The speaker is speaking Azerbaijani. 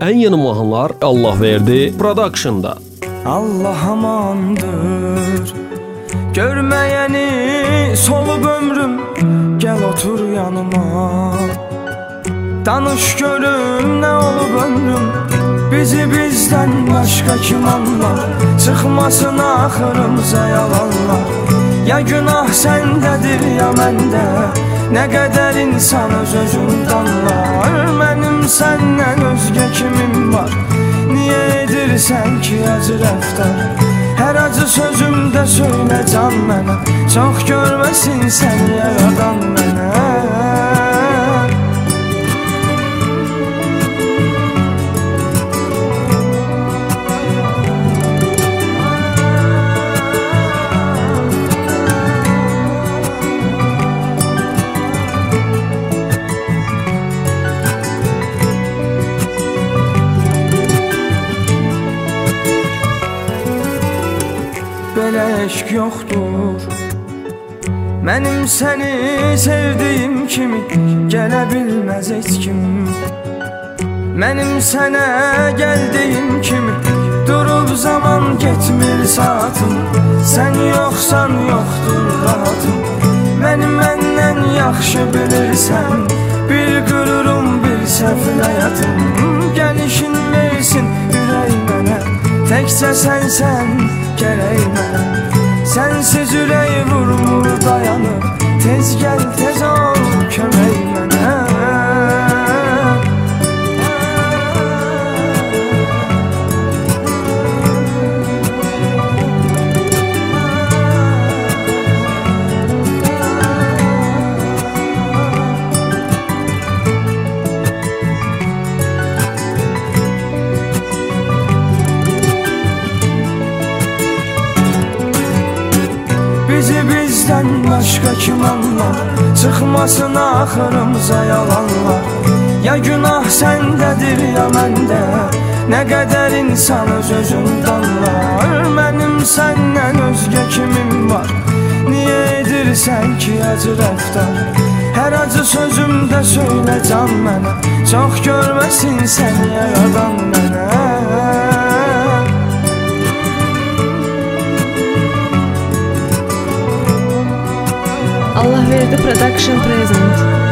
ən yeni mahnılar Allahverdi Production'da. Allah amandır, görməyəni solub ömrüm, gəl otur yanıma. Danış görüm nə olub ömrüm, bizi bizdən başqa kim anlar? Çıxmasın axırımıza yalanlar. Ya günah səndədir ya məndə, nə qədər insan öz-özündə anlar. Mənim səndən özgə kimim var, niyə edirsən ki acı rəftar? Hər acı sözümdə söylə can mənə, çox görməsin sən yaradan mənə. Belə eşq yoxdur, mənim səni sevdiyim kimi gələ bilməz heç kim. Mənim sənə gəldiyim kimi durub zaman getmir saatım. Sən yoxsan yoxdur rahatım, məndən yaxşı bilirsən. Bir qürurum, bir səfil həyatım, gəlişin versin ürək mənə. Təkcə sənsən gərək mənə, sənsiz ürək vurmur dayanır. Tez gəl, tez ol kömək mənə. Bizi bizdən başqa kim anlar? Çıxmasın axırımıza yalanlar. Ya günah səndədir ya məndə, nə qədər insan öz-özündə anlar. Mənim səndən özgə kimim var, niyə edirsən ki acı rəftar? Hər acı sözümdə söylə can mənə, çox görməsin sən yaradan mənə. Allahverdi Production present.